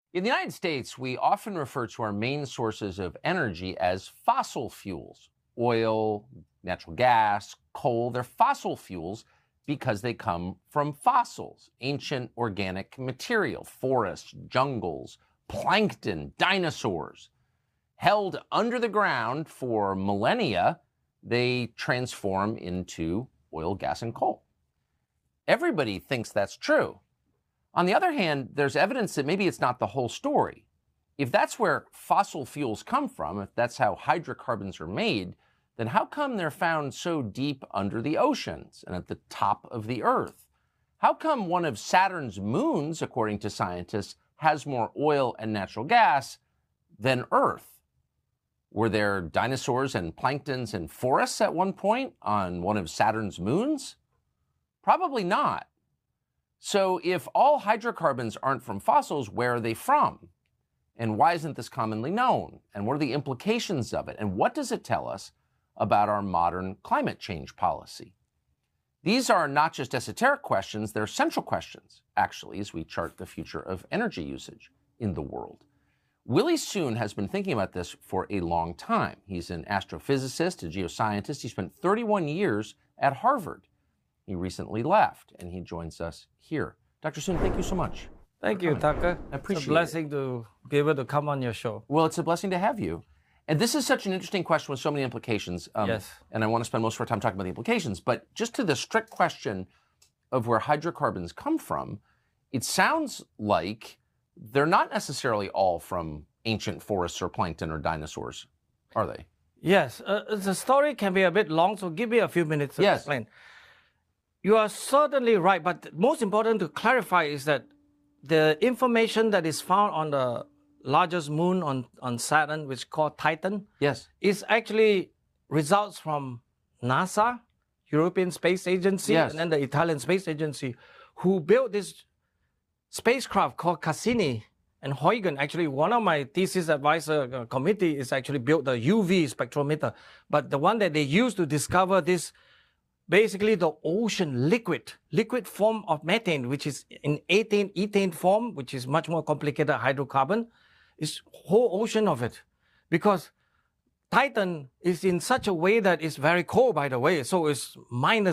In the United States, we often refer to our main sources of energy as fossil fuels. Oil, natural gas, coal, they're fossil fuels because they come from fossils, ancient organic material, forests, jungles, plankton, dinosaurs. Held under the ground for millennia, they transform into oil, gas, and coal. Everybody thinks that's true. On the other hand, there's evidence that maybe it's not the whole story. If that's where fossil fuels come from, if that's how hydrocarbons are made, then how come they're found so deep under the oceans and at the top of the Earth? How come one of Saturn's moons, according to scientists, has more oil and natural gas than Earth? Were there dinosaurs and planktons and forests at one point on one of Saturn's moons? Probably not. So if all hydrocarbons aren't from fossils, where are they from? And why isn't this commonly known? And what are the implications of it? And what does it tell us about our modern climate change policy? These are not just esoteric questions, they're central questions, actually, as we chart the future of energy usage in the world. Willie Soon has been thinking about this for a long time. He's an astrophysicist, a geoscientist. He spent 31 years at Harvard. He recently left, and he joins us here. Dr. Soon, thank you so much. Thank you, Tucker. I appreciate it. It's a blessing to be able to come on your show. Well, it's a blessing to have you. And this is such an interesting question with so many implications. Yes. And I want to spend most of our time talking about the implications. But just to the strict question of where hydrocarbons come from, it sounds like they're not necessarily all from ancient forests or plankton or dinosaurs, are they? Yes. The story can be a bit long, so give me a few minutes to explain. You are certainly right, but most important to clarify is that the information that is found on the largest moon on Saturn, which is called Titan, is actually results from NASA, European Space Agency, and then the Italian Space Agency, who built this spacecraft called Cassini and Huygens. Actually, one of my thesis advisor committee is actually built the UV spectrometer, but the one that they used to discover this, basically the ocean liquid form of methane, which is in ethane form, which is much more complicated hydrocarbon, is whole ocean of it. Because Titan is in such a way that it's very cold, by the way, so it's minus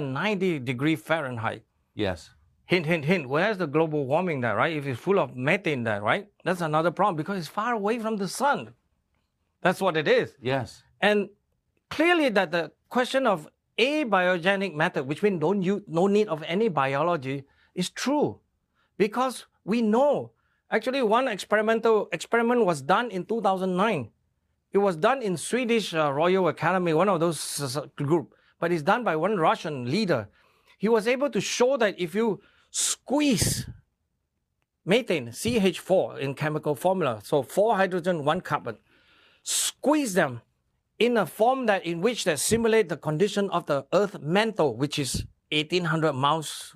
290 degrees Fahrenheit. Yes. Hint, hint, hint. Where's the global warming there, right? If it's full of methane there, right? That's another problem because it's far away from the sun. That's what it is. Yes. And clearly that the question of abiogenic method, which means no need of any biology, is true. Because we know, actually one experiment was done in 2009. It was done in Swedish Royal Academy, one of those group, but it's done by one Russian leader. He was able to show that if you squeeze methane, CH4 in chemical formula, so 4 hydrogen, 1 carbon, squeeze them in a form that in which they simulate the condition of the Earth mantle, which is 1,800 miles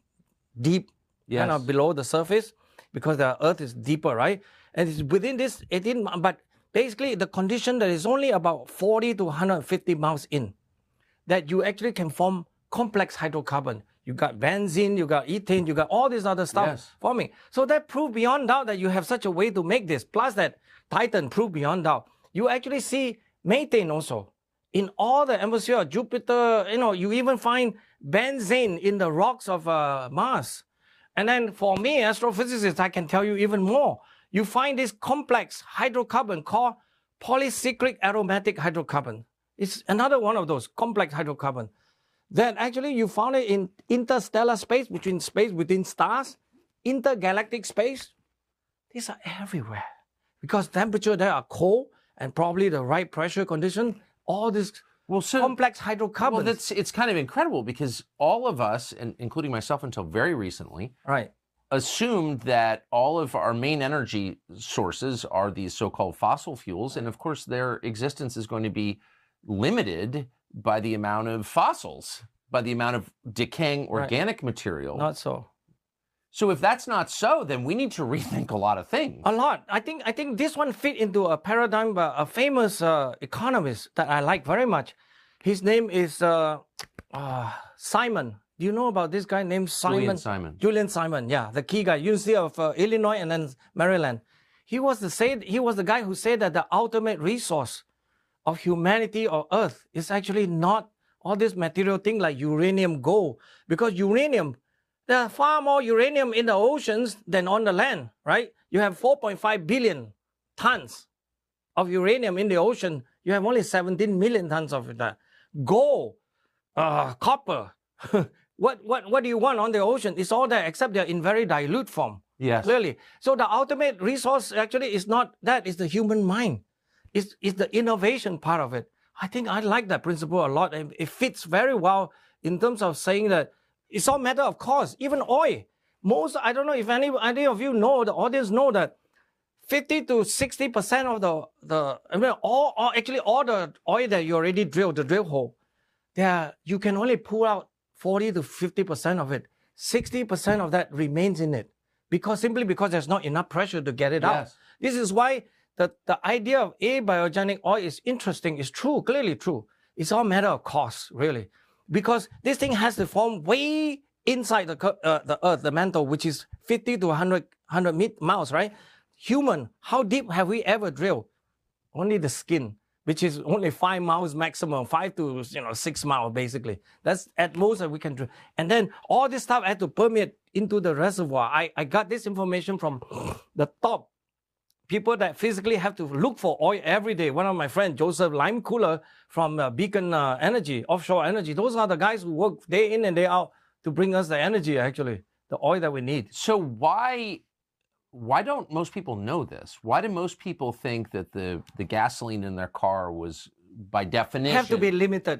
deep, kind of below the surface, because the Earth is deeper, right? And it's within this 18, but basically the condition that is only about 40 to 150 miles in, that you actually can form complex hydrocarbon. You got benzene, you got ethane, you got all this other stuff forming. So that proved beyond doubt that you have such a way to make this. Plus that Titan proved beyond doubt. You actually see methane also in all the atmosphere of Jupiter. You even find benzene in the rocks of Mars. And then for me, astrophysicist, I can tell you even more. You find this complex hydrocarbon called polycyclic aromatic hydrocarbon. It's another one of those complex hydrocarbon that actually you found it in interstellar space within stars, intergalactic space. These are everywhere because temperature there are cold and probably the right pressure condition, all this complex hydrocarbons. Well, it's kind of incredible because all of us, and including myself until very recently, assumed that all of our main energy sources are these so-called fossil fuels. And of course, their existence is going to be limited by the amount of fossils, by the amount of decaying organic material. Not so. So if that's not so, then we need to rethink a lot of things. A lot. I think this one fit into a paradigm by a famous economist that I like very much. His name is Simon. Do you know about this guy named Simon? Julian Simon. Simon, yeah, the key guy, University of Illinois and then Maryland. He was the guy who said that the ultimate resource of humanity or Earth is actually not all this material thing like uranium, gold, because uranium, there are far more uranium in the oceans than on the land, right? You have 4.5 billion tons of uranium in the ocean. You have only 17 million tons of that. Gold, copper. What do you want on the ocean? It's all there, except they're in very dilute form. Yes. Clearly. So the ultimate resource actually is not that, it's the human mind. It's the innovation part of it. I think I like that principle a lot. It fits very well in terms of saying that it's all matter of cost. Even oil. I don't know if any of you know, the audience know that 50 to 60% of all the oil that you already drilled, the drill hole, you can only pull out 40 to 50% of it. 60% of that remains in it simply because there's not enough pressure to get it out. This is why the idea of abiogenic oil is interesting, is true, clearly true. It's all matter of cost, really. Because this thing has to form way inside the earth, the mantle, which is 50 to 100 miles, right? Human, how deep have we ever drilled? Only the skin, which is only 5 miles maximum, 5 to 6 miles basically. That's at most that we can drill. And then all this stuff had to permeate into the reservoir. I got this information from the top people that physically have to look for oil every day. One of my friends, Joseph Limecooler from Beacon Energy, offshore energy. Those are the guys who work day in and day out to bring us the energy, actually, the oil that we need. So why don't most people know this? Why do most people think that the gasoline in their car was, by definition, have to be limited?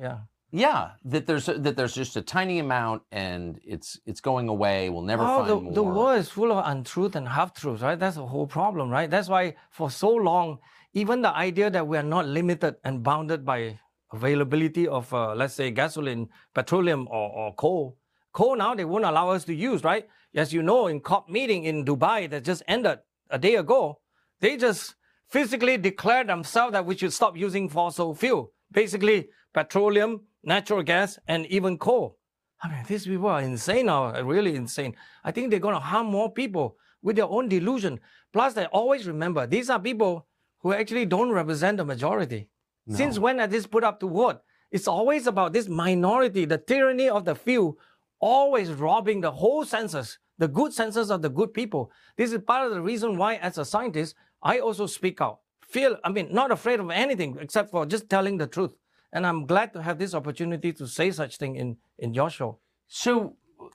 Yeah, that there's just a tiny amount and it's going away. We'll never find more. The world is full of untruth and half-truths, right? That's the whole problem, right? That's why for so long, even the idea that we are not limited and bounded by availability of, let's say, gasoline, petroleum, or coal. Coal now, they won't allow us to use, right? As you know, in COP meeting in Dubai that just ended a day ago, they just physically declared themselves that we should stop using fossil fuel. Basically, petroleum, natural gas, and even coal. I mean, these people are insane now, really insane. I think they're going to harm more people with their own delusion. Plus, they always remember, these are people who actually don't represent the majority. No. Since when are this put up to vote? It's always about this minority, the tyranny of the few, always robbing the whole census, the good census of the good people. This is part of the reason why, as a scientist, I also speak out. Not afraid of anything except for just telling the truth. And I'm glad to have this opportunity to say such thing in your show. So,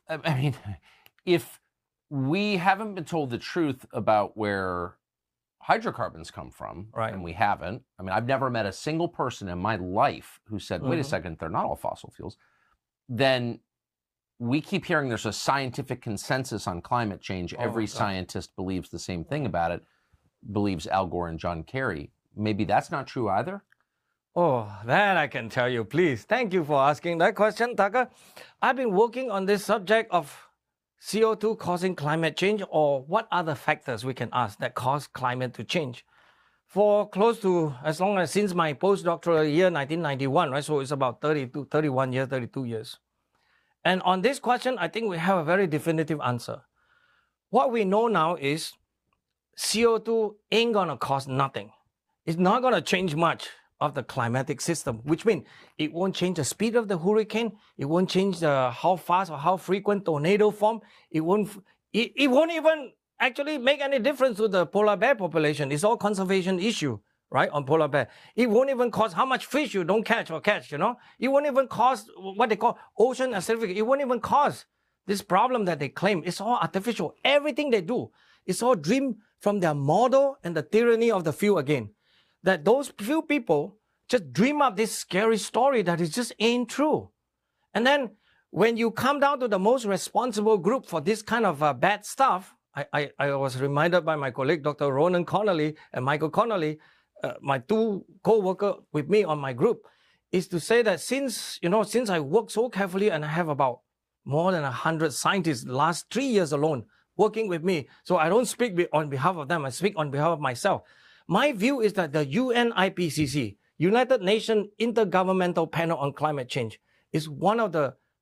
if we haven't been told the truth about where hydrocarbons come from, right, and we haven't, I've never met a single person in my life who said, wait a second, they're not all fossil fuels, then we keep hearing there's a scientific consensus on climate change. Every scientist believes the same thing about it, believes Al Gore and John Kerry. Maybe that's not true either? Oh, that I can tell you, please. Thank you for asking that question, Tucker. I've been working on this subject of CO2 causing climate change, or what other factors we can ask that cause climate to change, for close to as long as since my postdoctoral year, 1991, right? So it's about 32 years. And on this question, I think we have a very definitive answer. What we know now is CO2 ain't gonna cost nothing. It's not gonna change much of the climatic system, which means it won't change the speed of the hurricane. It won't change how fast or how frequent tornado form. It won't even actually make any difference to the polar bear population. It's all conservation issue, right, on polar bear. It won't even cause how much fish you don't catch. It won't even cause what they call ocean acidification. It won't even cause this problem that they claim. It's all artificial. Everything they do, it's all dreamed from their model and the tyranny of the few again. That those few people just dream up this scary story that it just ain't true. And then when you come down to the most responsible group for this kind of bad stuff, I was reminded by my colleague, Dr. Ronan Connolly and Michael Connolly, my two co-workers with me on my group, is to say that since I work so carefully and I have about more than 100 scientists the last 3 years alone working with me, so I don't speak on behalf of them, I speak on behalf of myself. My view is that the UNIPCC, United Nations Intergovernmental Panel on Climate Change, is one of the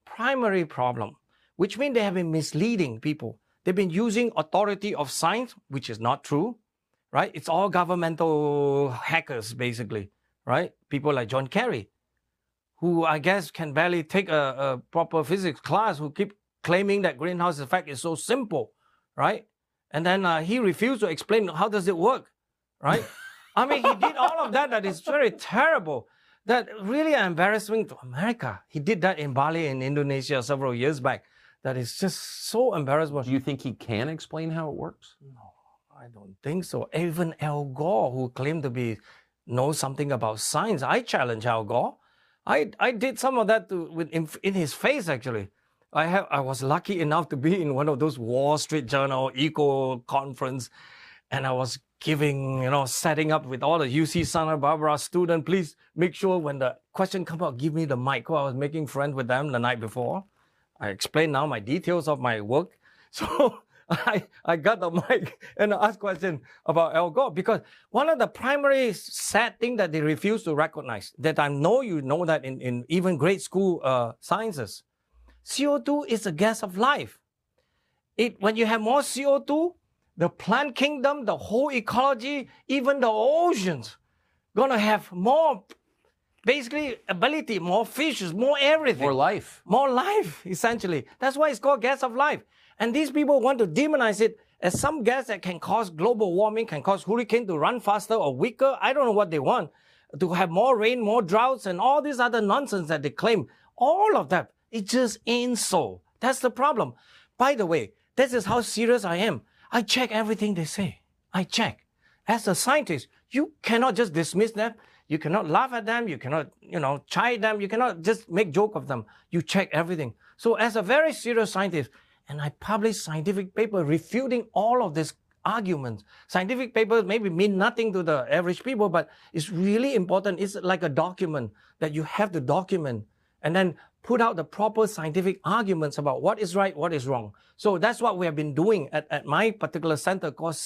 primary problem, which means they have been misleading people. They've been using authority of science, which is not true, right? It's all governmental hackers, basically, right? People like John Kerry, who I guess can barely take a proper physics class, who keep claiming that greenhouse effect is so simple, right? And then he refused to explain how does it work, right? I mean, he did all of that. That is very terrible. That really embarrassing to America. He did that in Bali in Indonesia several years back. That is just so embarrassing. Do you think he can explain how it works? No, I don't think so. Even Al Gore, who claimed to know something about science, I challenge Al Gore. I did some of that in his face, actually. I was lucky enough to be in one of those Wall Street Journal eco conference, and I was setting up with all the UC Santa Barbara students. Please make sure when the question comes out, give me the mic. I was making friends with them the night before. I explained now my details of my work. So I got the mic and I asked questions about Al Gore, because one of the primary sad things that they refuse to recognize, that I know you know that in even grade school sciences, CO2 is a gas of life. When you have more CO2, the plant kingdom, the whole ecology, even the oceans, gonna have more, basically, ability, more fishes, more everything. More life. More life, essentially. That's why it's called gas of life. And these people want to demonize it as some gas that can cause global warming, can cause hurricane to run faster or weaker. I don't know what they want. To have more rain, more droughts, and all this other nonsense that they claim. All of that, it just ain't so. That's the problem. By the way, this is how serious I am. I check everything they say. I check. As a scientist, you cannot just dismiss them. You cannot laugh at them. You cannot, chide them. You cannot just make joke of them. You check everything. So as a very serious scientist, and I publish scientific paper refuting all of these arguments. Scientific papers maybe mean nothing to the average people, but it's really important. It's like a document that you have to document and then put out the proper scientific arguments about what is right, what is wrong. So that's what we have been doing at my particular center called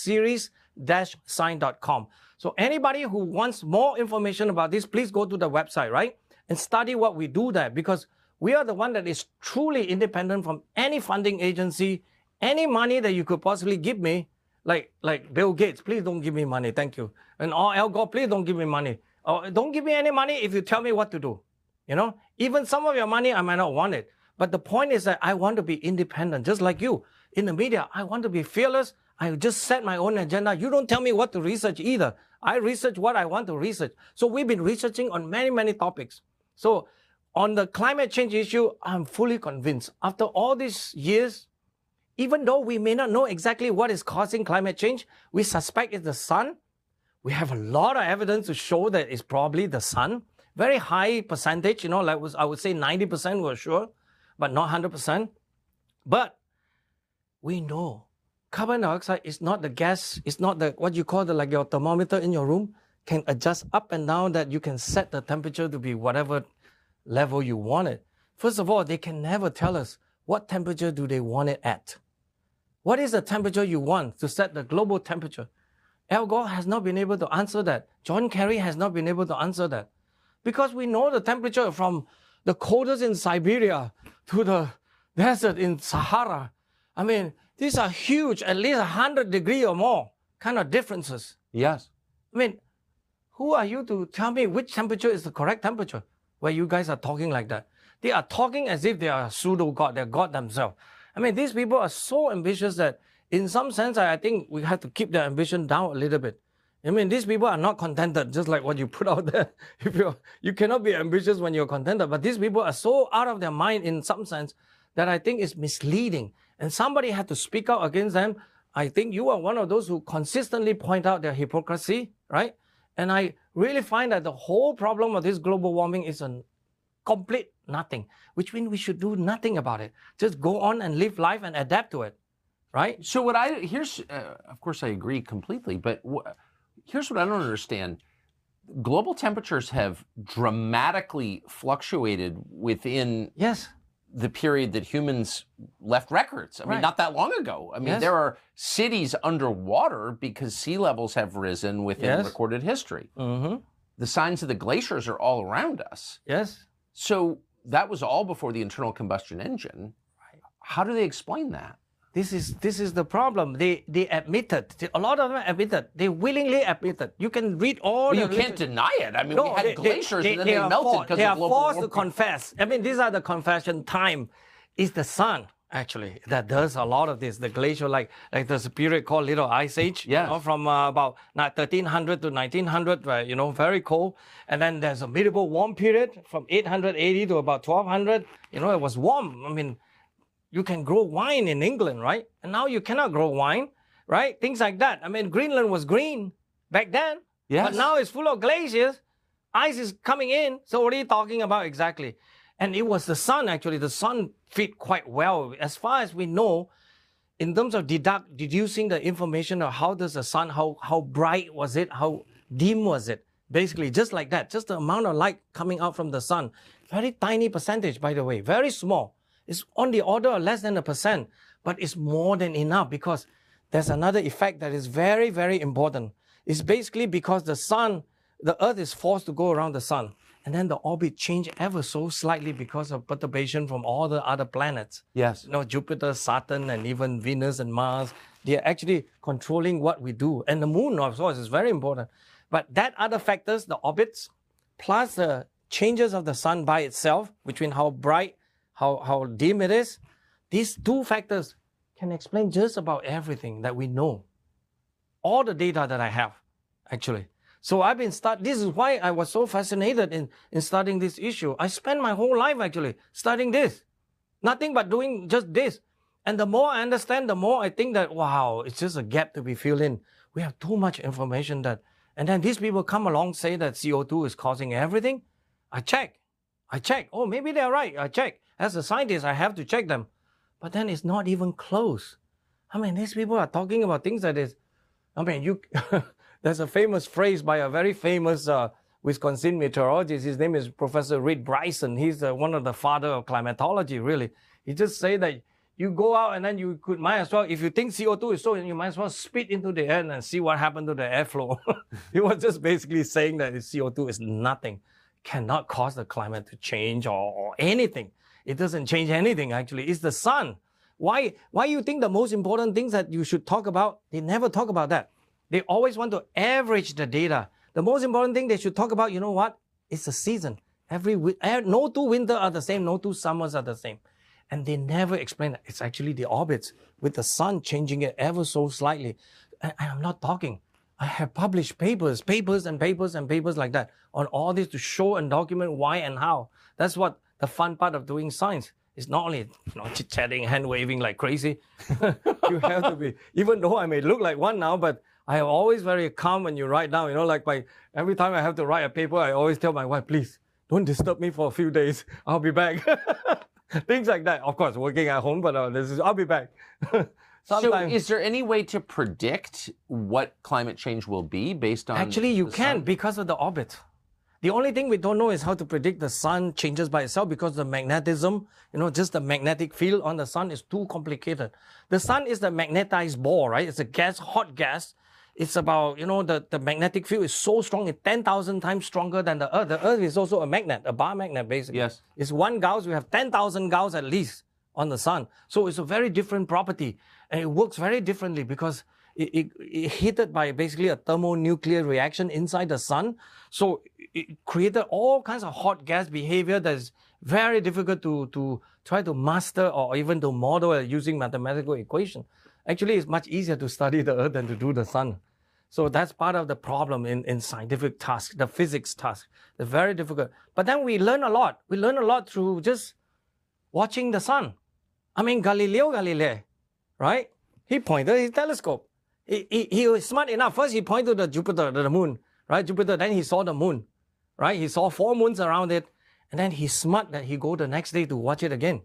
series-science.com. So anybody who wants more information about this, please go to the website, right? And study what we do there, because we are the one that is truly independent from any funding agency, any money that you could possibly give me, like Bill Gates, please don't give me money, thank you. And Al Gore, please don't give me money. Or don't give me any money if you tell me what to do. Even some of your money, I might not want it. But the point is that I want to be independent, just like you. In the media, I want to be fearless. I just set my own agenda. You don't tell me what to research either. I research what I want to research. So we've been researching on many, many topics. So on the climate change issue, I'm fully convinced. After all these years, even though we may not know exactly what is causing climate change, we suspect it's the sun. We have a lot of evidence to show that it's probably the sun. Very high percentage, I would say 90% we're sure, but not 100%. But we know carbon dioxide is not the gas, it's not what you call like your thermometer in your room, can adjust up and down, that you can set the temperature to be whatever level you want it. First of all, they can never tell us what temperature do they want it at. What is the temperature you want to set the global temperature? Al Gore has not been able to answer that. John Kerry has not been able to answer that. Because we know the temperature from the coldest in Siberia to the desert in Sahara. I mean, these are huge, at least 100 degrees or more kind of differences. Yes. I mean, who are you to tell me which temperature is the correct temperature where you guys are talking like that? They are talking as if they are pseudo-God, they're God themselves. I mean, these people are so ambitious that in some sense, I think we have to keep their ambition down a little bit. I mean, these people are not contented, just like what you put out there. You cannot be ambitious when you're contented, but these people are so out of their mind in some sense that I think is misleading. And somebody had to speak out against them. I think you are one of those who consistently point out their hypocrisy, right? And I really find that the whole problem of this global warming is a complete nothing, which means we should do nothing about it. Just go on and live life and adapt to it, right? So of course I agree completely, but here's what I don't understand. Global temperatures have dramatically fluctuated within the period that humans left records. I mean, not that long ago. I mean, there are cities underwater because sea levels have risen within recorded history. Mm-hmm. The signs of the glaciers are all around us. Yes. So that was all before the internal combustion engine. Right. How do they explain that? This is the problem. They admitted, a lot of them admitted, they willingly admitted. You can read all you can't deny it. I mean, we had glaciers and then they melted because of global warming. They are forced to confess. I mean, these are the confession time. It's the sun, actually, that does a lot of this. The glacier, like there's a period called Little Ice Age, yes. From about 1300 to 1900, where, very cold. And then there's a medieval warm period from 880 to about 1200. It was warm. I mean, you can grow wine in England, right? And now you cannot grow wine, right? Things like that. I mean, Greenland was green back then, but now it's full of glaciers. Ice is coming in. So what are you talking about exactly? And it was the sun, actually. The sun fit quite well. As far as we know, in terms of deducing the information of how does the sun, how bright was it, how dim was it? Basically, just like that. Just the amount of light coming out from the sun. Very tiny percentage, by the way. Very small. It's on the order of less than 1%, but it's more than enough because there's another effect that is very, very important. It's basically because the sun, the Earth is forced to go around the sun, and then the orbit change ever so slightly because of perturbation from all the other planets. Yes. Jupiter, Saturn, and even Venus and Mars, they are actually controlling what we do. And the moon, of course, is very important. But that other factors, the orbits, plus the changes of the sun by itself, between how bright, how dim it is, these two factors can explain just about everything that we know. All the data that I have, actually. So I've been this is why I was so fascinated in studying this issue. I spent my whole life actually studying this. Nothing but doing just this. And the more I understand, the more I think that, wow, it's just a gap to be filled in. We have too much information and then these people come along, say that CO2 is causing everything. I check. Oh, maybe they're right. I check. As a scientist, I have to check them. But then it's not even close. I mean, these people are talking about things that is, there's a famous phrase by a very famous Wisconsin meteorologist. His name is Professor Reed Bryson. He's one of the father of climatology, really. He just say that you go out and then you might as well, if you think CO2 is so, you might as well spit into the air and see what happened to the airflow. He was just basically saying that CO2 is nothing, cannot cause the climate to change or anything. It doesn't change anything, actually. It's the sun. Why you think the most important things that you should talk about, they never talk about that. They always want to average the data. The most important thing they should talk about, you know what? It's the season. No two winters are the same, no two summers are the same. And they never explain that. It's actually the orbits with the sun changing it ever so slightly. And I'm not talking. I have published papers and papers like that on all this to show and document why and how. That's what the fun part of doing science. It's not only chit-chatting, hand-waving like crazy. You have to be, even though I may look like one now, but I am always very calm when you write down. Every time I have to write a paper, I always tell my wife, please, don't disturb me for a few days. I'll be back. Things like that. Of course, working at home, but I'll be back. So is there any way to predict what climate change will be based on... Actually, you can because of the orbit. The only thing we don't know is how to predict the sun changes by itself because the magnetism, just the magnetic field on the sun is too complicated. The sun is the magnetized ball, right? It's a gas, hot gas. It's about, the magnetic field is so strong, it's 10,000 times stronger than the Earth. The Earth is also a magnet, a bar magnet, basically. Yes. It's 1 Gauss, we have 10,000 Gauss at least on the sun. So it's a very different property. And it works very differently because it heated by basically a thermonuclear reaction inside the sun. So it created all kinds of hot gas behavior that is very difficult to try to master or even to model using mathematical equation. Actually, it's much easier to study the Earth than to do the sun. So that's part of the problem in scientific tasks, the physics task. They're very difficult. But then we learn a lot. We learn a lot through just watching the sun. Galileo Galilei, right? He pointed his telescope. He was smart enough. First, he pointed to Jupiter, the moon, right? Jupiter, then he saw the moon, right? He saw 4 moons around it. And then he's smart that he go the next day to watch it again.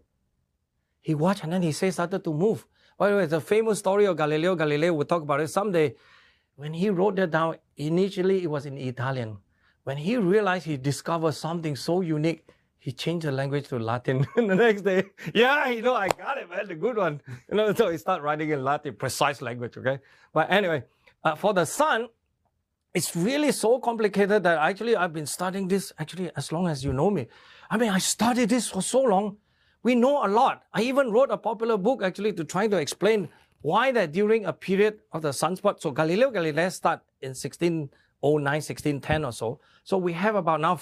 He watched and then he started to move. By the way, it's a famous story of Galileo Galilei. We'll talk about it someday. When he wrote that down, initially it was in Italian. When he realized he discovered something so unique, he changed the language to Latin. And the next day, I got it, man, the good one. So he started writing in Latin, precise language, okay? But anyway, for the sun, it's really so complicated that actually I've been studying this actually as long as you know me. I mean, I studied this for so long. We know a lot. I even wrote a popular book actually to try to explain why that during a period of the sunspot, so Galileo Galilei start in 1609, 1610 or so. So we have about now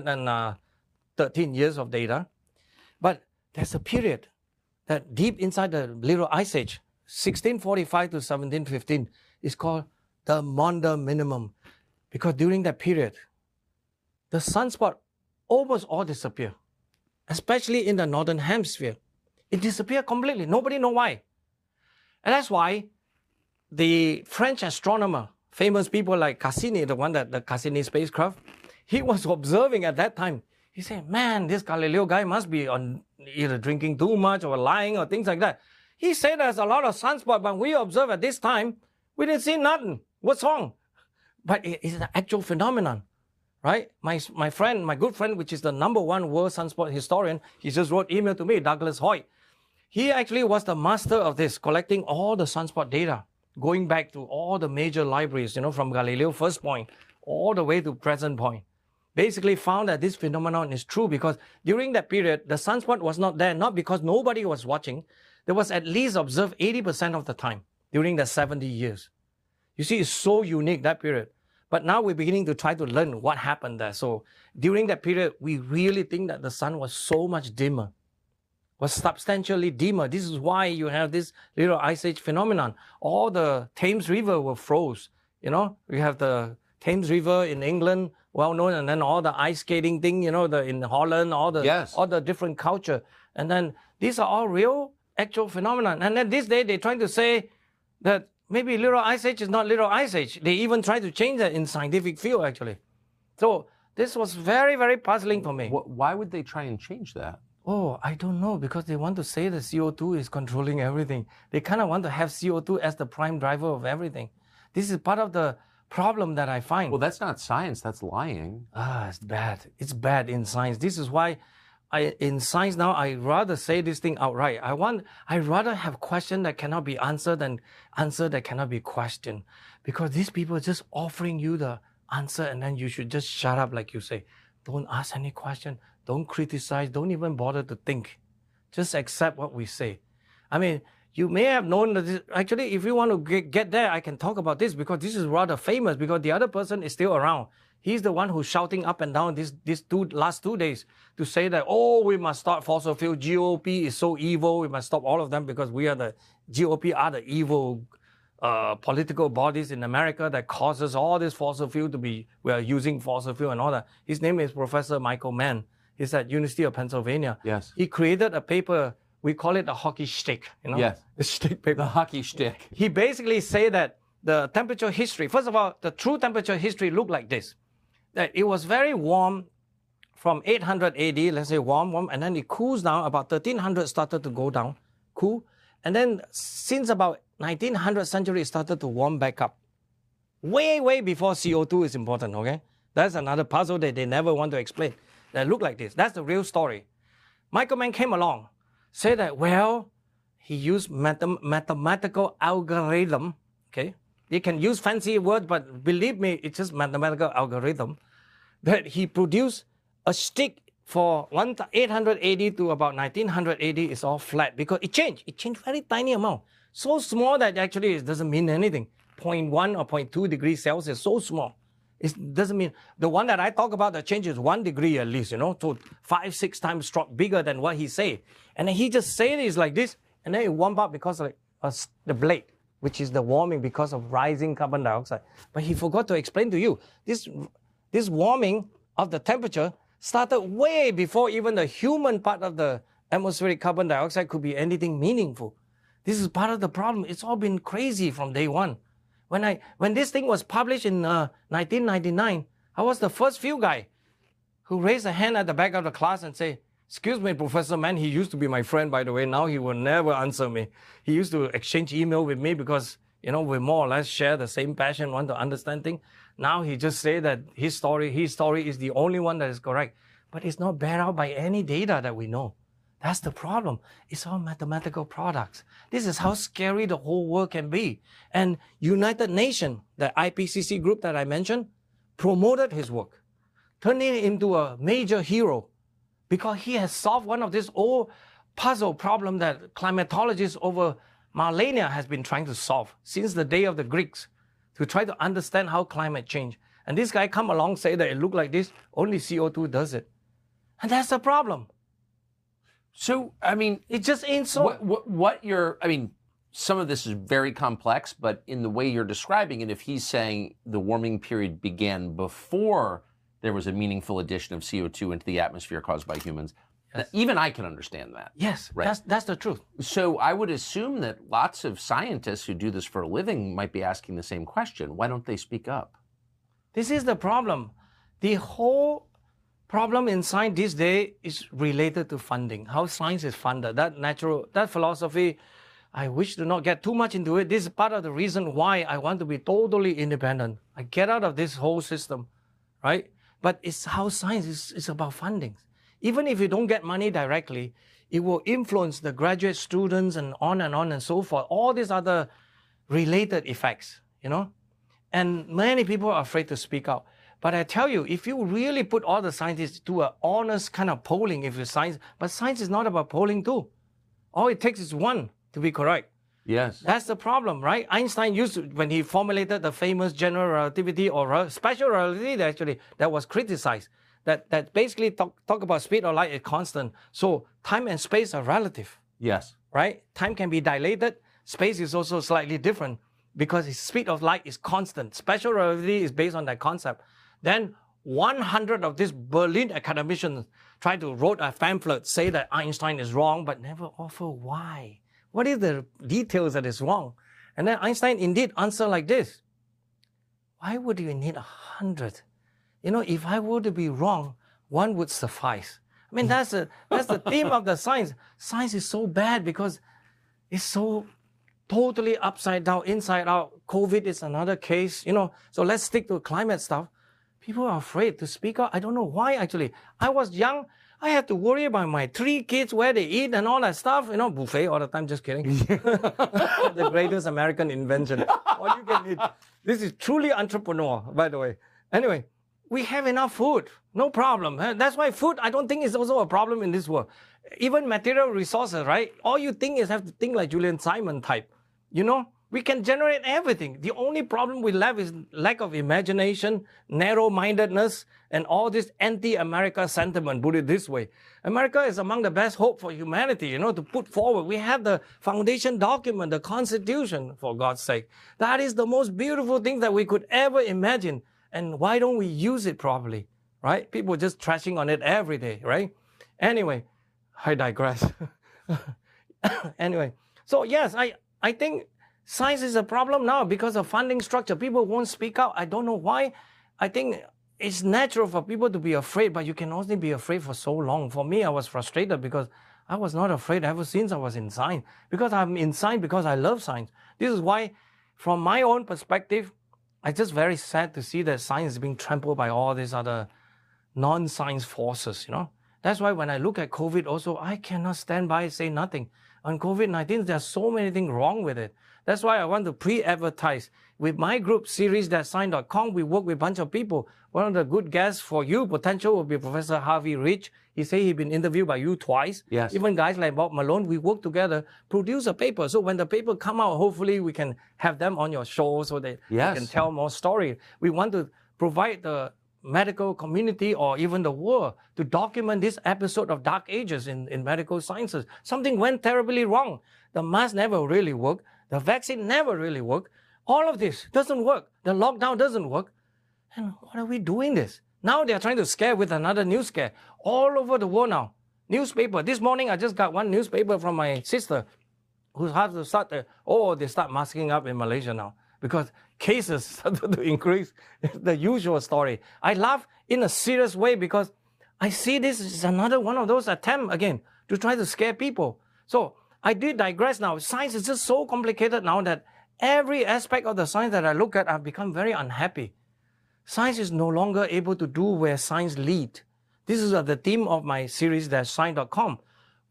413 years of data. But there's a period that deep inside the Little Ice Age, 1645 to 1715, is called the Maunder Minimum. Because during that period, the sunspot almost all disappear, especially in the northern hemisphere. It disappeared completely. Nobody knows why. And that's why the French astronomer, famous people like Cassini, the one that the Cassini spacecraft, he was observing at that time. He said, man, this Galileo guy must be on either drinking too much or lying or things like that. He said there's a lot of sunspots, but we observe at this time, we didn't see nothing. What's wrong? But it's an actual phenomenon, right? My friend, my good friend, which is the #1 world sunspot historian, he just wrote email to me, Douglas Hoyt. He actually was the master of this, collecting all the sunspot data, going back to all the major libraries, from Galileo first point all the way to present point. Basically found that this phenomenon is true because during that period, the sunspot was not there, not because nobody was watching. There was at least observed 80% of the time during the 70 years. You see, it's so unique, that period. But now we're beginning to try to learn what happened there. So during that period, we really think that the sun was so much dimmer, was substantially dimmer. This is why you have this Little Ice Age phenomenon. All the Thames River were froze. We have the Thames River in England, well known, and then all the ice skating thing, in Holland, all the different culture. And then these are all real, actual phenomena. And then this day, they're trying to say that maybe Little Ice Age is not Little Ice Age. They even try to change that in scientific field, actually. So this was very, very puzzling for me. Why would they try and change that? Oh, I don't know, because they want to say that CO2 is controlling everything. They kind of want to have CO2 as the prime driver of everything. This is part of the problem that I find. Well, that's not science, that's lying. It's bad. It's bad in science. This is why in science now, I rather say this thing outright. I rather have question that cannot be answered than answer that cannot be questioned. Because these people are just offering you the answer and then you should just shut up, like you say. Don't ask any question. Don't criticize. Don't even bother to think. Just accept what we say. I mean, you may have known that this, actually, if you want to get there, I can talk about this because this is rather famous because the other person is still around. He's the one who's shouting up and down these last 2 days to say that, we must stop fossil fuel. GOP is so evil. We must stop all of them because GOP are the evil political bodies in America that causes all this fossil fuel we are using fossil fuel and all that. His name is Professor Michael Mann. He's at University of Pennsylvania. Yes. He created a paper, we call it a hockey stick. Yes. The stick paper. The hockey stick. He basically say that the temperature history, first of all, the true temperature history looked like this. That it was very warm from 800 AD, let's say warm, and then it cools down, about 1300 started to go down, cool. And then since about 1900th century, it started to warm back up. Way, way before CO2 is important, okay? That's another puzzle that they never want to explain. That look like this. That's the real story. Michael Mann came along, said that, he used mathematical algorithm, okay? They can use fancy words, but believe me, it's just mathematical algorithm, that he produced a stick for 800 AD to about 1900 AD is all flat because it changed. It changed very tiny amount. So small that actually it doesn't mean anything. 0.1 or 0.2 degrees Celsius, so small. It doesn't mean, the one that I talk about, the change is 1 degree at least, so 5-6 times bigger than what he say. And then he just say it is like this, and then it warm up because of the blade, which is the warming because of rising carbon dioxide. But he forgot to explain to you, this warming of the temperature started way before even the human part of the atmospheric carbon dioxide could be anything meaningful. This is part of the problem. It's all been crazy from day one. When this thing was published in 1999, I was the first few guy who raised a hand at the back of the class and say, excuse me, Professor Mann, he used to be my friend, by the way. Now he will never answer me. He used to exchange email with me because, we more or less share the same passion, want to understand things. Now he just say that his story is the only one that is correct. But it's not bared out by any data that we know. That's the problem. It's all mathematical products. This is how scary the whole world can be. And United Nations, the IPCC group that I mentioned, promoted his work, turning him into a major hero because he has solved one of these old puzzle problem that climatologists over millennia has been trying to solve since the day of the Greeks to try to understand how climate change. And this guy come along say that it look like this, only CO2 does it. And that's the problem. So, I mean, it just ain't so. Some of this is very complex, but in the way you're describing it, if he's saying the warming period began before there was a meaningful addition of CO2 into the atmosphere caused by humans, yes, even I can understand that. Yes, right? That's the truth. So I would assume that lots of scientists who do this for a living might be asking the same question. Why don't they speak up? This is the problem. The whole problem in science this day is related to funding, how science is funded. That philosophy, I wish to not get too much into it. This is part of the reason why I want to be totally independent. I get out of this whole system, right? But it's how science is about funding. Even if you don't get money directly, it will influence the graduate students and on and so forth. All these other related effects, you know? And many people are afraid to speak out. But I tell you, if you really put all the scientists to an honest kind of polling, if it's science, but science is not about polling too. All it takes is one to be correct. Yes. That's the problem, right? Einstein used to, when he formulated the famous general relativity or special relativity, actually, that was criticized. That basically talk about speed of light is constant. So time and space are relative. Yes. Right? Time can be dilated. Space is also slightly different because the speed of light is constant. Special relativity is based on that concept. Then 100 of these Berlin academicians try to write a pamphlet, say that Einstein is wrong, but never offer why. What is the details that is wrong? And then Einstein indeed answered like this. Why would you need 100? You know, if I were to be wrong, one would suffice. I mean, that's the theme of the science. Science is so bad because it's so totally upside down, inside out. COVID is another case, you know. So let's stick to climate stuff. People are afraid to speak out. I don't know why, actually. I was young. I had to worry about my 3 kids, where they eat and all that stuff. You know, buffet all the time, just kidding. The greatest American invention. All you can eat. This is truly entrepreneur, by the way. Anyway, we have enough food. No problem. That's why food, I don't think, is also a problem in this world. Even material resources, right? All you think is have to think like Julian Simon type. You know? We can generate everything. The only problem we have is lack of imagination, narrow-mindedness, and all this anti-America sentiment, put it this way. America is among the best hope for humanity, you know, to put forward. We have the foundation document, the Constitution, for God's sake. That is the most beautiful thing that we could ever imagine. And why don't we use it properly, right? People just trashing on it every day, right? Anyway, I digress. Anyway, so yes, I think science is a problem now because of funding structure. People won't speak out. I don't know why. I think it's natural for people to be afraid, but you can only be afraid for so long. For me, I was frustrated because I was not afraid ever since I was in science. Because I'm in science because I love science. This is why, from my own perspective, I'm just very sad to see that science is being trampled by all these other non-science forces, you know. That's why when I look at COVID also, I cannot stand by and say nothing. On COVID-19, there's so many things wrong with it. That's why I want to pre-advertise. With my group, series.science.com, we work with a bunch of people. One of the good guests for you, potential, will be Professor Harvey Rich. He said he's been interviewed by you twice. Yes. Even guys like Bob Malone, we work together, produce a paper. So when the paper come out, hopefully we can have them on your show so that they can tell more story. We want to provide the medical community or even the world to document this episode of dark ages in medical sciences. Something went terribly wrong. The mask never really worked. The vaccine never really worked. All of this doesn't work. The lockdown doesn't work. And what are we doing this? Now they are trying to scare with another news scare. All over the world now. Newspaper. This morning I just got one newspaper from my sister who has to start, they start masking up in Malaysia now because cases started to increase. The usual story. I laugh in a serious way because I see this is another one of those attempts again to try to scare people. So I did digress now. Science is just so complicated now that every aspect of the science that I look at, I've become very unhappy. Science is no longer able to do where science lead. This is the theme of my series, that's science.com.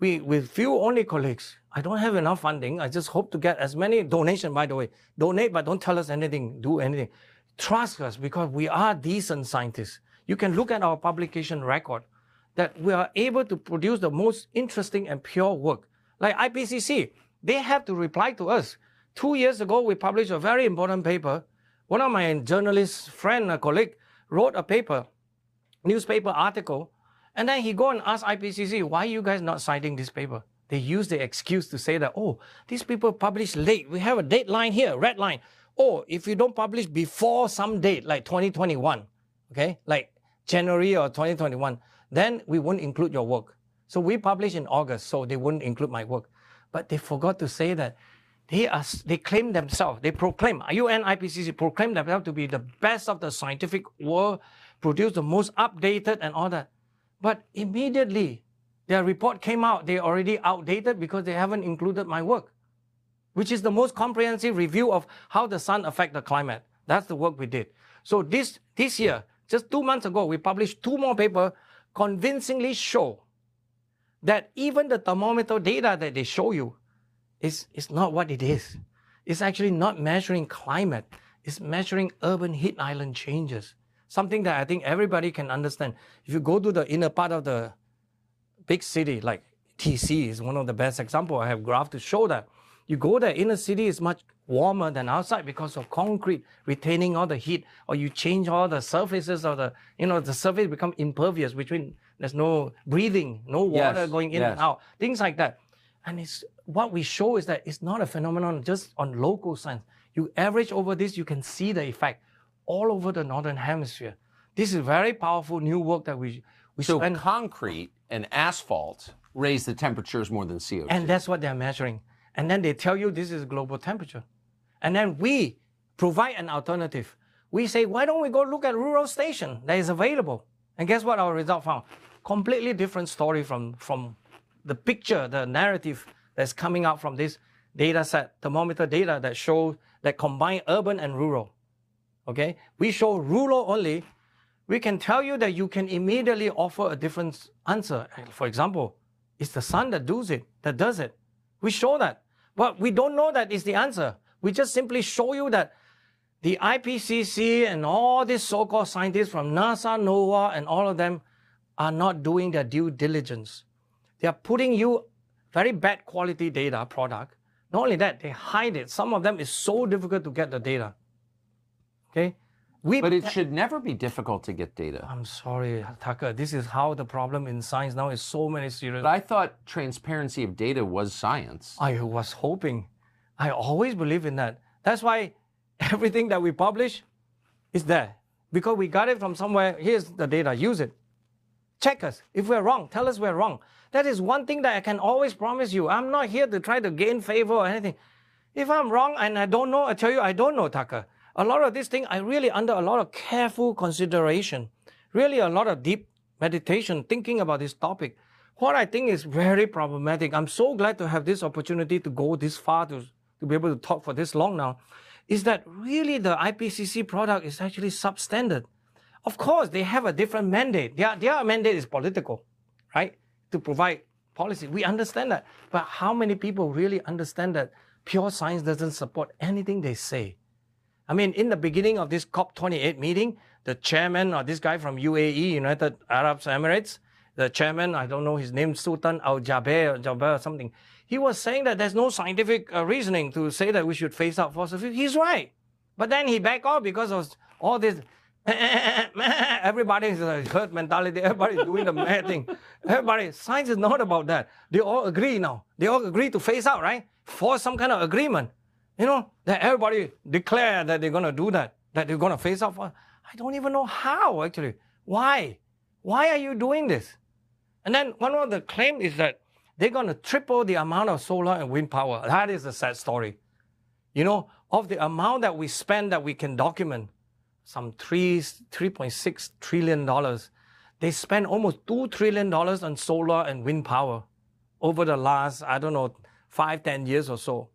with few only colleagues, I don't have enough funding. I just hope to get as many donation, by the way. Donate, but don't tell us anything, do anything. Trust us because we are decent scientists. You can look at our publication record that we are able to produce the most interesting and pure work. Like IPCC, they have to reply to us. 2 years ago, we published a very important paper. One of my journalist friend, a colleague, wrote a paper, newspaper article, and then he go and ask IPCC, why are you guys not citing this paper? They use the excuse to say that, oh, these people publish late. We have a deadline here, red line. Or if you don't publish before some date, like 2021, okay, like January or 2021, then we won't include your work. So we publish in August, so they wouldn't include my work. But they forgot to say that they claim themselves, they proclaim, UN IPCC proclaim themselves to be the best of the scientific world, produce the most updated and all that. But immediately their report came out, they're already outdated because they haven't included my work, which is the most comprehensive review of how the sun affects the climate. That's the work we did. So this year, just 2 months ago, we published 2 more papers convincingly show that even the thermometer data that they show you is not what it is. It's actually not measuring climate. It's measuring urban heat island changes. Something that I think everybody can understand. If you go to the inner part of the big city, like TC is one of the best examples. I have graph to show that. You go there, inner city is much warmer than outside because of concrete retaining all the heat, or you change all the surfaces of the, the surface become impervious, which means there's no breathing, no water going in and out, things like that. And what we show is that it's not a phenomenon just on local science. You average over this, you can see the effect all over the Northern Hemisphere. This is very powerful new work that we so spend. Concrete and asphalt raise the temperatures more than CO2. And that's what they're measuring. And then they tell you this is global temperature. And then we provide an alternative. We say, why don't we go look at rural station that is available? And guess what our result found? Completely different story from the picture, the narrative that's coming out from this data set, thermometer data that shows that combine urban and rural. Okay? We show rural only. We can tell you that you can immediately offer a different answer. For example, it's the sun that does it. We show that. But we don't know that is the answer. We just simply show you that the IPCC and all these so-called scientists from NASA, NOAA, and all of them are not doing their due diligence. They are putting you very bad quality data product. Not only that, they hide it. Some of them is so difficult to get the data. Okay? But it should never be difficult to get data. I'm sorry, Tucker. This is how the problem in science now is so many serious. But I thought transparency of data was science. I was hoping. I always believe in that. That's why everything that we publish is there. Because we got it from somewhere. Here's the data. Use it. Check us. If we're wrong, tell us we're wrong. That is one thing that I can always promise you. I'm not here to try to gain favor or anything. If I'm wrong and I don't know, I tell you I don't know, Tucker. A lot of these things, I really under a lot of careful consideration, really a lot of deep meditation, thinking about this topic. What I think is very problematic, I'm so glad to have this opportunity to go this far, to be able to talk for this long now, is that really the IPCC product is actually substandard. Of course, they have a different mandate. Their mandate is political, right? To provide policy. We understand that. But how many people really understand that pure science doesn't support anything they say? I mean, in the beginning of this COP28 meeting, the chairman, or this guy from UAE, United Arab Emirates, the chairman, I don't know his name, Sultan Al-Jaber or something, he was saying that there's no scientific reasoning to say that we should phase out fossil fuels. He's right. But then he backed off because of all this, everybody's herd mentality, everybody's doing the mad thing. Science is not about that. They all agree now. They all agree to phase out, right? Force some kind of agreement. That everybody declare that they're going to do that they're going to phase out. I don't even know how, actually. Why? Why are you doing this? And then one of the claims is that they're going to triple the amount of solar and wind power. That is a sad story. Of the amount that we spend that we can document, some $3.6 trillion. They spend almost $2 trillion on solar and wind power over the last, 5-10 years or so.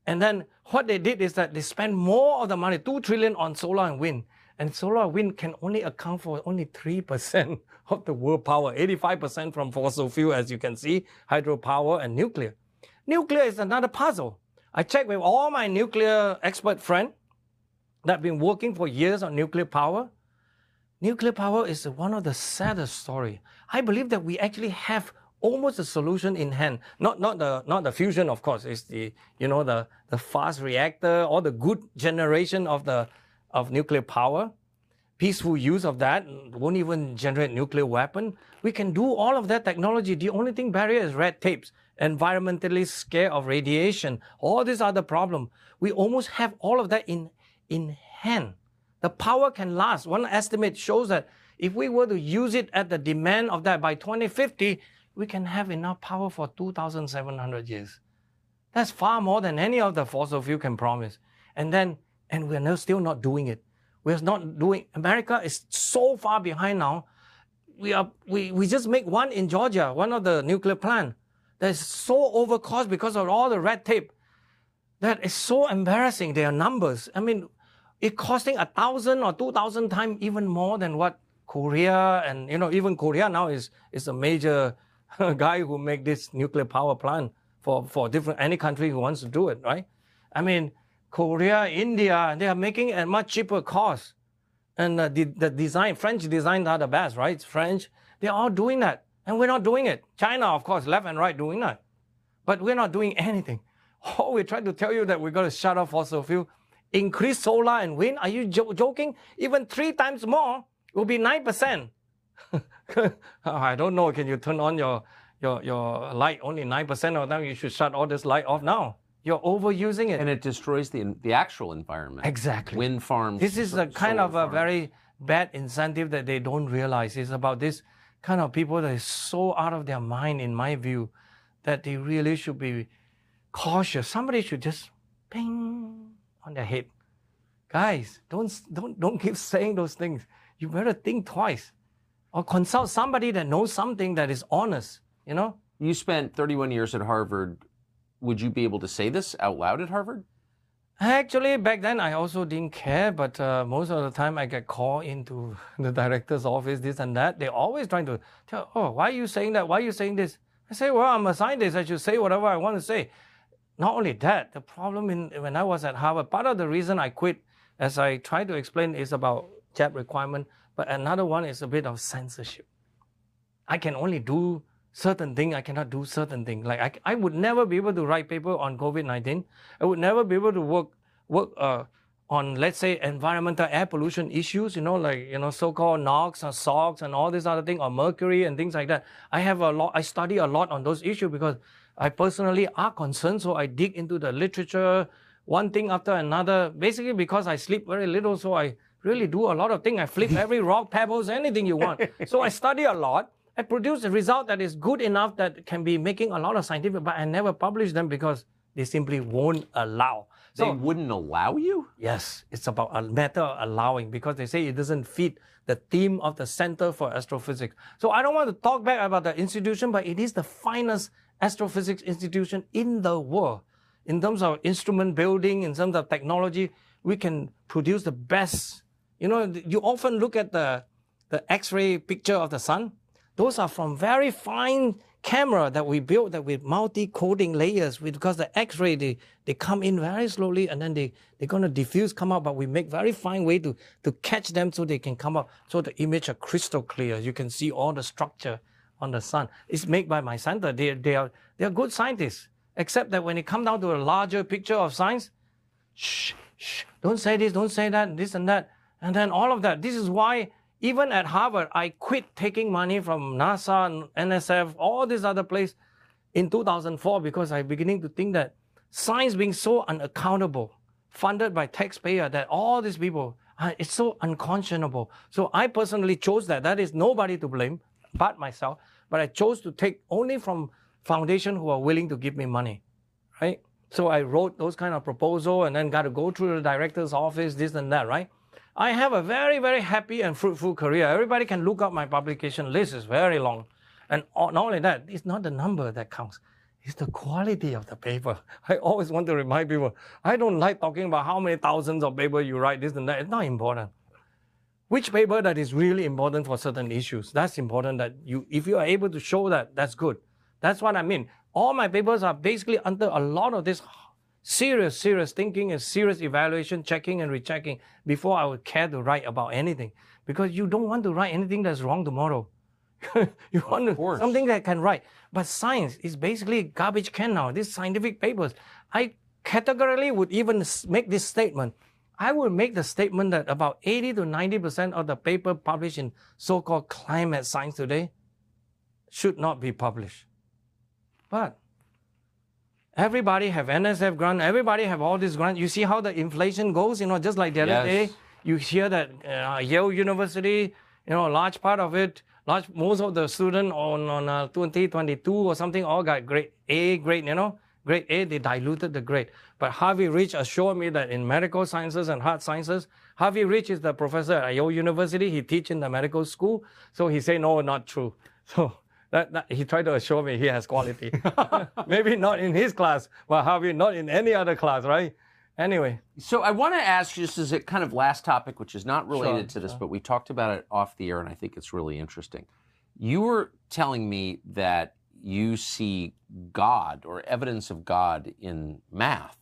And then what they did is that they spent more of the money, 2 trillion on solar and wind. And solar and wind can only account for only 3% of the world power, 85% from fossil fuel, as you can see, hydropower and nuclear. Nuclear is another puzzle. I checked with all my nuclear expert friends that have been working for years on nuclear power. Nuclear power is one of the saddest stories. I believe that we actually have almost a solution in hand. Not the fusion, of course. It's the fast reactor or the good generation of nuclear power. Peaceful use of that, won't even generate nuclear weapon. We can do all of that technology. The only thing barrier is red tapes, environmentally scared of radiation. All these are the problem. We almost have all of that in hand. The power can last. One estimate shows that if we were to use it at the demand of that by 2050, we can have enough power for 2,700 years. That's far more than any of the fossil fuel can promise. And we're still not doing it. We're not doing. America is so far behind now. We just make one in Georgia, one of the nuclear plant, that is so overcost because of all the red tape. That is so embarrassing. Their numbers. I mean, it's costing 1,000 or 2,000 times even more than what Korea and even Korea now is a major guy who make this nuclear power plant for different any country who wants to do it, right? I mean, Korea, India, they are making it at much cheaper cost. And the design, French designs are the best, right? French, they're all doing that. And we're not doing it. China, of course, left and right doing that. But we're not doing anything. Oh, we tried to tell you that we're going to shut off fossil fuel. Increase solar and wind? Are you joking? Even 3 times more will be 9%. I don't know. Can you turn on your light only 9% of the time? You should shut all this light off now. You're overusing it. And it destroys the actual environment. Exactly. Wind farms. This is a kind of a very bad incentive that they don't realize. It's about this kind of people that is so out of their mind, in my view, that they really should be cautious. Somebody should just ping on their head. Guys, don't keep saying those things. You better think twice. Or consult somebody that knows something that is honest, You spent 31 years at Harvard. Would you be able to say this out loud at Harvard? Actually, back then, I also didn't care, but most of the time I get called into the director's office, this and that. They're always trying to tell, oh, why are you saying that? Why are you saying this? I say, well, I'm a scientist. I should say whatever I want to say. Not only that, the problem when I was at Harvard, part of the reason I quit, as I try to explain, is about JAB requirement, but another one is a bit of censorship. I can only do certain thing, I cannot do certain thing. Like I would never be able to write paper on COVID-19. I would never be able to work on, let's say, environmental air pollution issues, so-called NOx or SOx and all this other thing, or mercury and things like that. I study a lot on those issues because I personally are concerned, so I dig into the literature, one thing after another, basically because I sleep very little, so I really do a lot of things. I flip every rock, pebbles, anything you want. So I study a lot. I produce a result that is good enough that can be making a lot of scientific, but I never publish them because they simply won't allow. They wouldn't allow you? Yes, it's about a matter of allowing because they say it doesn't fit the theme of the Center for Astrophysics. So I don't want to talk back about the institution, but it is the finest astrophysics institution in the world. In terms of instrument building, in terms of technology, we can produce the best. You often look at the X-ray picture of the sun. Those are from very fine camera that we built that with multi-coating layers because the X-ray, they come in very slowly and then they're going to diffuse, come out, but we make very fine way to catch them so they can come up. So the image are crystal clear. You can see all the structure on the sun. It's made by my center. They are good scientists, except that when it comes down to a larger picture of science, shh, don't say this, don't say that, this and that. And then all of that. This is why even at Harvard, I quit taking money from NASA and NSF, all these other places in 2004 because I'm beginning to think that science being so unaccountable, funded by taxpayer, that all these people, it's so unconscionable. So I personally chose that. That is nobody to blame but myself. But I chose to take only from foundation who are willing to give me money, right? So I wrote those kind of proposal and then got to go through the director's office, this and that, right? I have a very, very happy and fruitful career. Everybody can look up my publication list. It's very long. And not only that, it's not the number that counts. It's the quality of the paper. I always want to remind people, I don't like talking about how many thousands of paper you write, this and that. It's not important. Which paper that is really important for certain issues, that's important that if you are able to show that, that's good. That's what I mean. All my papers are basically under a lot of this serious thinking and serious evaluation, checking and rechecking before I would care to write about anything. Because you don't want to write anything that's wrong tomorrow. You want something that can write. But science is basically garbage can now. These scientific papers. I categorically would even make this statement. I would make the statement that about 80 to 90% of the paper published in so-called climate science today should not be published. But everybody have NSF grant, everybody have all these grants. You see how the inflation goes, just like the other day, you hear that Yale University, a large part of it, most of the students on 2022 or something all got grade A grade, grade A, they diluted the grade. But Harvey Rich assured me that in medical sciences and hard sciences, Harvey Rich is the professor at Yale University. He teaches in the medical school. So he said, no, not true. So that he tried to assure me he has quality. Maybe not in his class, but Harvey not in any other class, right? Anyway. So I want to ask you, just as a kind of last topic, which is not related to this, but we talked about it off the air, and I think it's really interesting. You were telling me that you see God or evidence of God in math.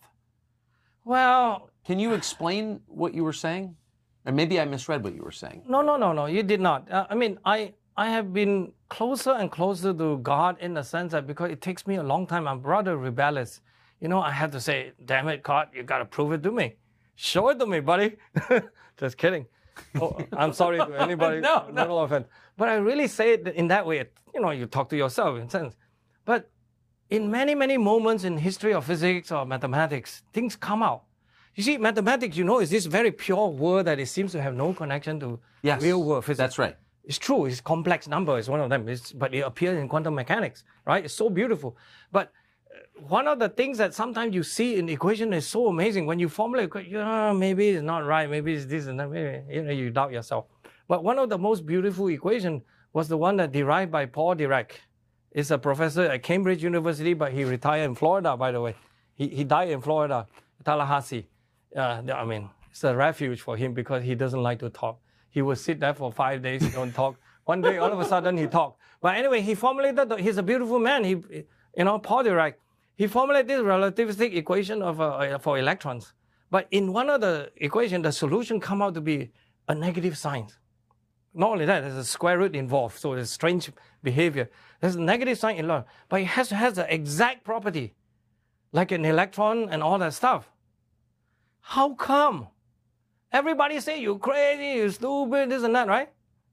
Well, can you explain what you were saying? Or maybe I misread what you were saying. No, you did not. I have been closer and closer to God in the sense that because it takes me a long time, I'm rather rebellious. I have to say, damn it, God, you got to prove it to me. Show it to me, buddy. Just kidding. Oh, I'm sorry to anybody. No offense. But I really say it in that way. You talk to yourself in a sense. But in many, many moments in history of physics or mathematics, things come out. You see, mathematics, is this very pure word that it seems to have no connection to real world physics. That's right. It's true. It's complex number. It's one of them. But it appears in quantum mechanics, right? It's so beautiful. But one of the things that sometimes you see in equation is so amazing. When you formulate, maybe it's not right. Maybe it's this and that. Maybe, you doubt yourself. But one of the most beautiful equation was the one that derived by Paul Dirac. He's a professor at Cambridge University, but he retired in Florida, by the way. He died in Florida, Tallahassee. It's a refuge for him because he doesn't like to talk. He would sit there for 5 days, he don't talk. One day, all of a sudden, he talked. But anyway, he formulated, he's a beautiful man. Paul Dirac, he formulated this relativistic equation for electrons. But in one of the equations, the solution come out to be a negative sign. Not only that, there's a square root involved, so there's strange behavior. There's a negative sign in law, but it has the exact property, like an electron and all that stuff. How come? Everybody say you're crazy, you're stupid, this and that, right?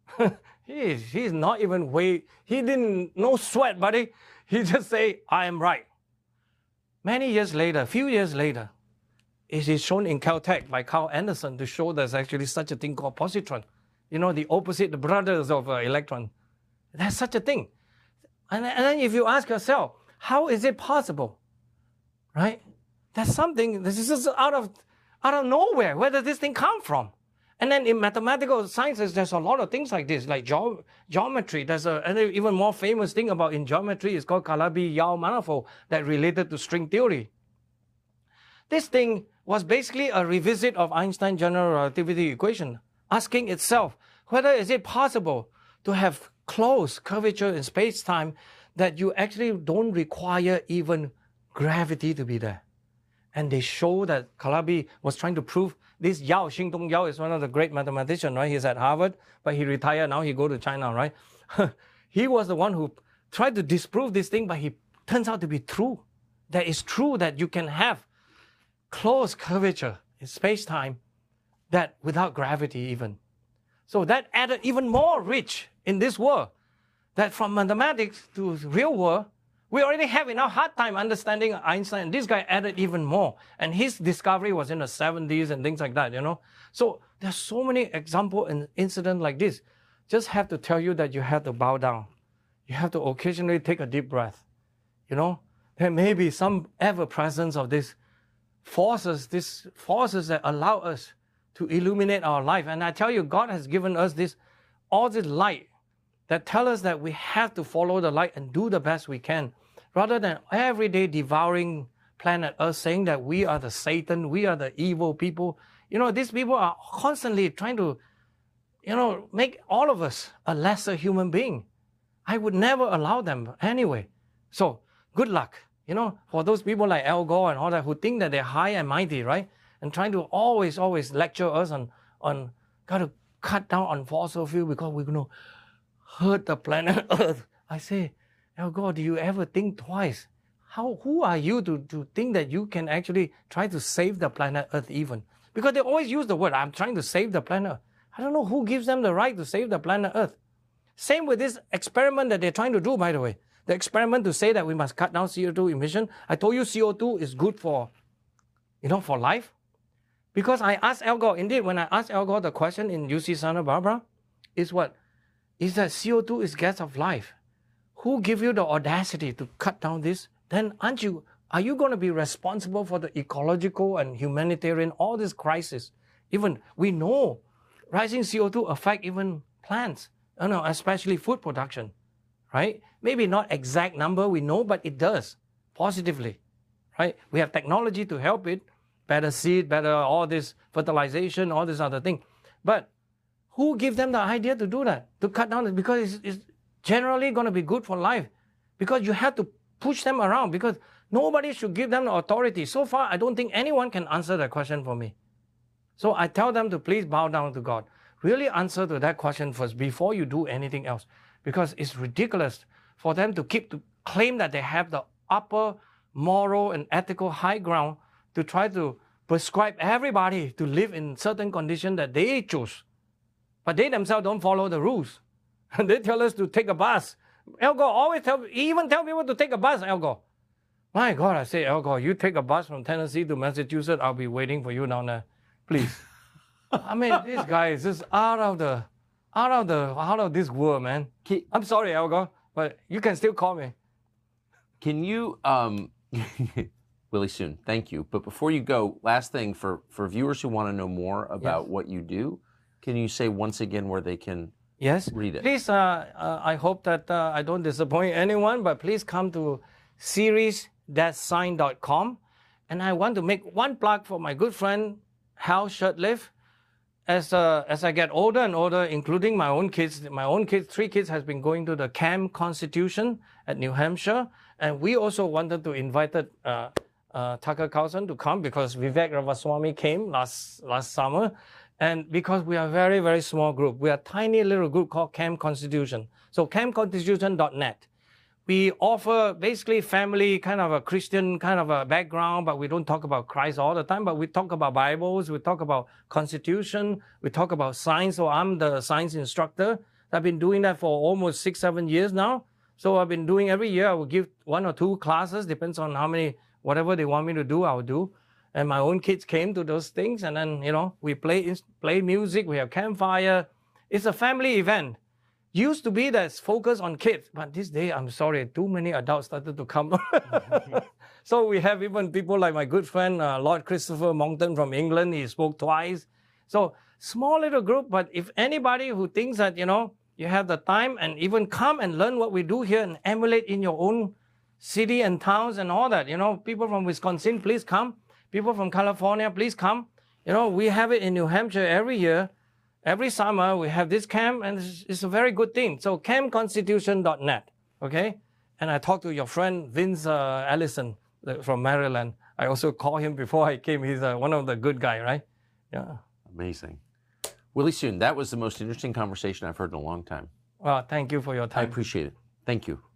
He's not even he didn't, no sweat, buddy. He just say, I am right. Many years later, a few years later, it is shown in Caltech by Carl Anderson to show there's actually such a thing called positron. The opposite, the brothers of electron. There's such a thing. And then if you ask yourself, how is it possible? Right? There's something, this is just out of nowhere. Where does this thing come from? And then in mathematical sciences, there's a lot of things like this, like geometry. There's an even more famous thing in geometry is called Calabi-Yau manifold that related to string theory. This thing was basically a revisit of Einstein's general relativity equation, asking itself whether is it possible to have closed curvature in space-time that you actually don't require even gravity to be there. And they show that Calabi was trying to prove this. Xingdong Yao is one of the great mathematicians, right? He's at Harvard, but he retired. Now he go to China, right? He was the one who tried to disprove this thing, but he turns out to be true. That it's true that you can have closed curvature in space-time that without gravity even. So that added even more rich in this world. That from mathematics to real world, we already have enough hard time understanding Einstein. This guy added even more. And his discovery was in the 70s and things like that, So there's so many examples and incidents like this. Just have to tell you that you have to bow down. You have to occasionally take a deep breath. There may be some ever-presence of these forces that allow us to illuminate our life. And I tell you, God has given us all this light that tell us that we have to follow the light and do the best we can. rather than every day devouring planet Earth, saying that we are the Satan, we are the evil people. These people are constantly trying to, make all of us a lesser human being. I would never allow them anyway. So good luck, for those people like Al Gore and all that who think that they're high and mighty, right? And trying to always lecture us on got to cut down on fossil fuel because we're going to hurt the planet Earth. I say, Al Gore, do you ever think twice? Who are you to think that you can actually try to save the planet Earth even? Because they always use the word, I'm trying to save the planet. I don't know who gives them the right to save the planet Earth. Same with this experiment that they're trying to do, by the way. The experiment to say that we must cut down CO2 emission. I told you CO2 is good for life. Because I asked Al Gore, indeed, when I asked Al Gore the question in UC Santa Barbara, is that CO2 is gas of life. Who give you the audacity to cut down this? Then are you going to be responsible for the ecological and humanitarian, all this crisis? Even we know rising CO2 affect even plants, especially food production, right? Maybe not exact number we know, but it does positively, right? We have technology to help it, better seed, better all this fertilization, all this other thing. But who gives them the idea to do that, to cut down? Because it's generally going to be good for life. Because you have to push them around, because nobody should give them the authority. So far, I don't think anyone can answer that question for me. So I tell them to please bow down to God. Really answer to that question first before you do anything else. Because it's ridiculous for them to claim that they have the upper moral and ethical high ground to try to prescribe everybody to live in certain conditions that they choose. But they themselves don't follow the rules. And they tell us to take a bus. Al Gore always tell people to take a bus, Al Gore. My God, I say, Al Gore, you take a bus from Tennessee to Massachusetts, I'll be waiting for you down there. Please. I mean, this guy is just out of this world, man. I'm sorry, Al Gore, but you can still call me. Can you, Willie Soon, thank you. But before you go, last thing for viewers who want to know more about what you do, can you say once again where they can read it? Please, I hope that I don't disappoint anyone, but please come to series-sign.com. And I want to make one plug for my good friend, Hal Shurtleff. As I get older and older, including my own kids, 3 kids has been going to the Camp Constitution at New Hampshire. And we also wanted to invite Tucker Carlson to come because Vivek Ramaswamy came last summer. And because we are a very, very small group, we are a tiny little group called Camp Constitution. So campconstitution.net. We offer basically family, kind of a Christian kind of a background, but we don't talk about Christ all the time, but we talk about Bibles, we talk about Constitution, we talk about science. So I'm the science instructor. I've been doing that for almost 6-7 years now. So I've been doing every year, I will give 1 or 2 classes, depends on how many, whatever they want me to do, I'll do. And my own kids came to those things, and then, we play music, we have campfire. It's a family event. Used to be that's focused on kids, but this day, I'm sorry, too many adults started to come. So we have even people like my good friend, Lord Christopher Monckton from England, he spoke twice. So small little group, but if anybody who thinks that, you have the time and even come and learn what we do here and emulate in your own city and towns and all that, people from Wisconsin, please come. People from California, please come. We have it in New Hampshire every year. Every summer, we have this camp, and it's a very good thing. So campconstitution.net, okay? And I talked to your friend, Vince Allison from Maryland. I also called him before I came. He's one of the good guys, right? Yeah. Amazing. Willie Soon, that was the most interesting conversation I've heard in a long time. Well, thank you for your time. I appreciate it. Thank you.